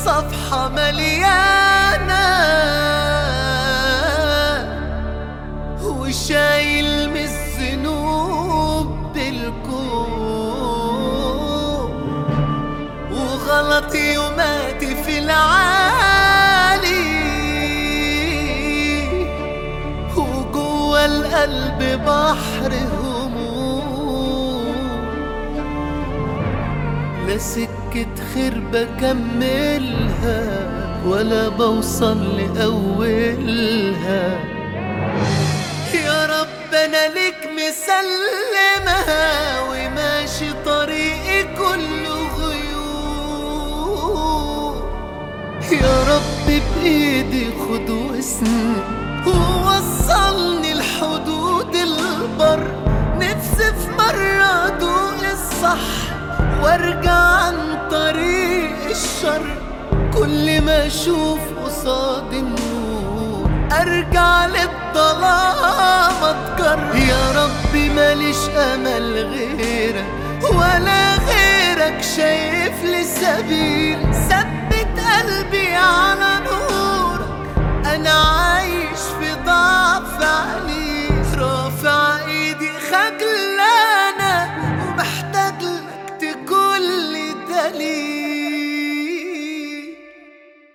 صفحة مليانة وشايل من الذنوب بالكوم، وغلطي وماتي في العالي، وجوه القلب بحر هموم. لا سكة خير بكملها ولا بوصل لأولها، يا رب أنا ليك مسلمها وماشي طريقي كله غيوم. يا رب بإيدي خد واسند ووصلني لحدود البر، نفسي في مرة أدوق الصح وارجع عن طريق الشر، كل ما اشوف قصاد النور ارجع للظلام اتكر. يا ربي ماليش امل غيرك ولا غيرك شايف لي سبيل،